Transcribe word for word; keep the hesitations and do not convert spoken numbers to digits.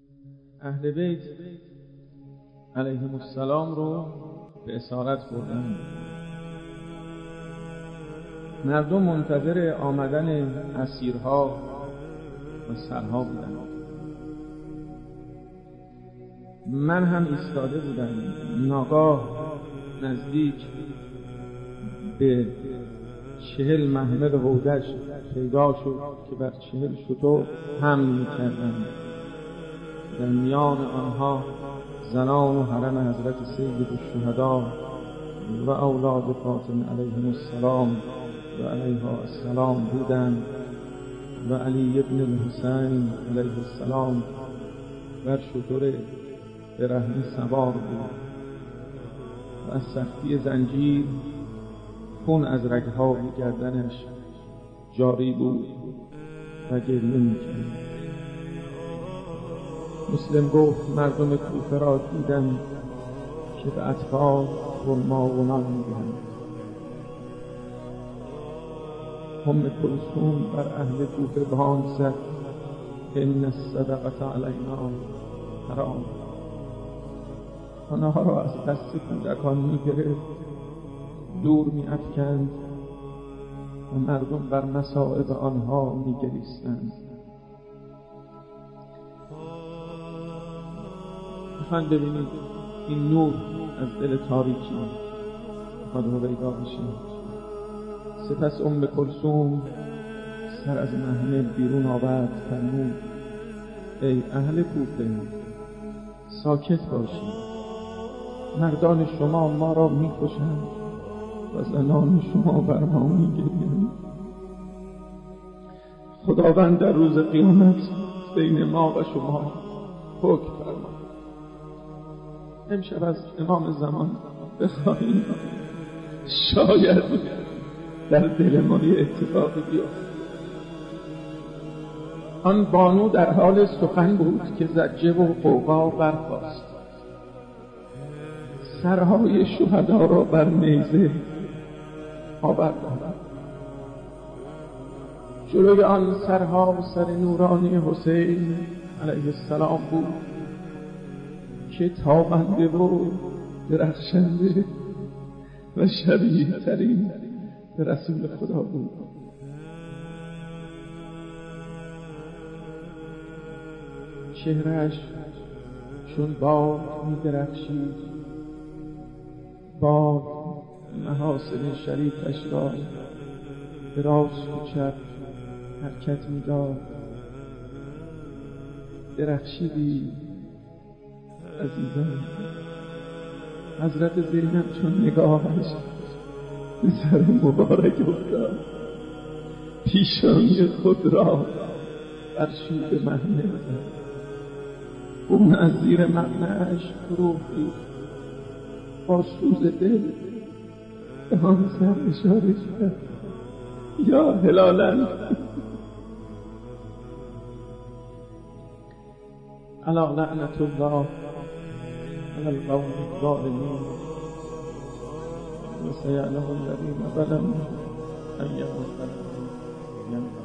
اهل بیت علیهم السلام رو به اسارت بردن. مردم منتظر آمدن اسیرها و سرها بودن. من هم ایستاده بودم. ناگاه نزدیک به چهل محمل هودج پیدا شد که بر چهل شتر حمل می‌کردند. در میان آنها زنان و حرم حضرت سید الشهدا و اولاد فاطمه علیهم السلام و علیها السلام بودند و علی ابن الحسین علیه السلام بر شتر برهنه سوار بود و از سختی زنجیر خون از رگ‌های گردنش جاری بود و گریه می‌کرد. مسلم گفت مردم کوفه را دیدم که به اطفال خرما و نان می‌دهند. ام کلثوم بر اهل کوفه بانگ زد ان الصدقه علینا حرام. آنها را از دست کودکان می‌گرفت، دور می‌افکند و مردم بر مصائب آنها می‌گریستند. میخوان ببینید این نور از دل تاریکی میخواد هویدا بشه. سپس ام کلثوم سر از محمل بیرون آورد، فرمود ای اهل کوفه ساکت باشید. مردان شما ما را میکشند و زنان شما بر ما میگریند. خداوند در روز قیامت بین ما و شما حکم فرماید. امشب از امام زمان بخواهیم شاید در دل ما یه اتفاقی بیفته. آن بانو در حال سخن بود که زجه و غوغا برخاست. سرهای شهدا را بر نیزه آوردند. جلوی آن سرها سر نورانی حسین علیه السلام بود که تابنده و درخشنده و شبیه ترین به رسول خدا بود. چهرهش چون باد می درخشید، باد محاسن شریفش را به راست و چپ حرکت می داد. درخشیدی عزیزان. حضرت زینب چون نگاهش به سر مبارک افتاد، پیشانی خود را بر شوق محمل زد. خون از زیر مقنعش فرو ریخت. با سوز دل به آن سر اشاره کرد یا هلالا الا لعنت الله علی القوم الظالمین و سیعلم الذین ظلموا ای منقلب.